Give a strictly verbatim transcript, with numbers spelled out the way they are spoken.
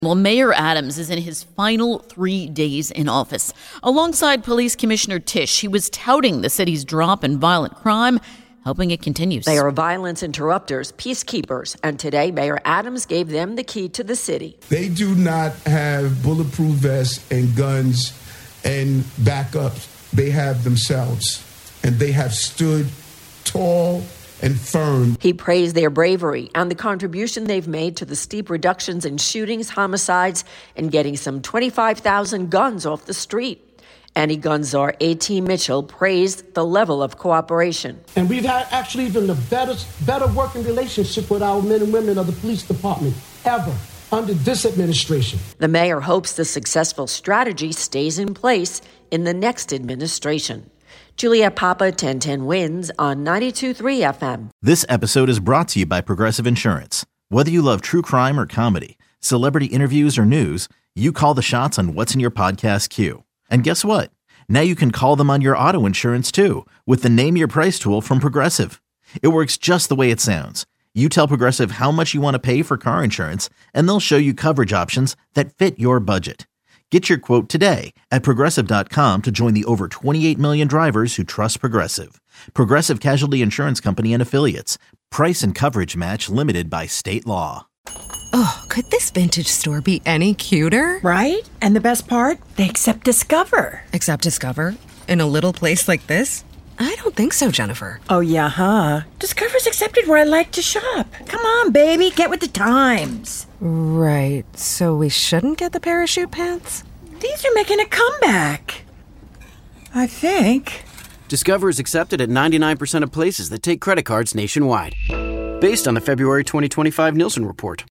Well, Mayor Adams is in his final three days in office. Alongside Police Commissioner Tisch, he was touting the city's drop in violent crime, hoping it continues. They are violence interrupters, peacekeepers, and today Mayor Adams gave them the key to the city. They do not have bulletproof vests and guns and backups. They have themselves, and they have stood tall and firm. He praised their bravery and the contribution they've made to the steep reductions in shootings, homicides, and getting some twenty-five thousand guns off the street. Anti-gun czar A T Mitchell praised the level of cooperation. And we've had actually even a better, better working relationship with our men and women of the police department ever under this administration. The mayor hopes the successful strategy stays in place in the next administration. Juliet Papa, ten ten Wins on ninety-two point three F M. This episode is brought to you by Progressive Insurance. Whether you love true crime or comedy, celebrity interviews or news, you call the shots on what's in your podcast queue. And guess what? Now you can call them on your auto insurance too with the Name Your Price tool from Progressive. It works just the way it sounds. You tell Progressive how much you want to pay for car insurance, and they'll show you coverage options that fit your budget. Get your quote today at Progressive dot com to join the over twenty-eight million drivers who trust Progressive. Progressive Casualty Insurance Company and Affiliates. Price and coverage match limited by state law. Oh, could this vintage store be any cuter? Right? And the best part? They accept Discover. Accept Discover? In a little place like this? I don't think so, Jennifer. Oh, yeah, huh? Discover's accepted where I like to shop. Come on, baby, get with the times. Right, so we shouldn't get the parachute pants? These are making a comeback. I think. Discover is accepted at ninety-nine percent of places that take credit cards nationwide. Based on the February twenty twenty-five Nielsen report.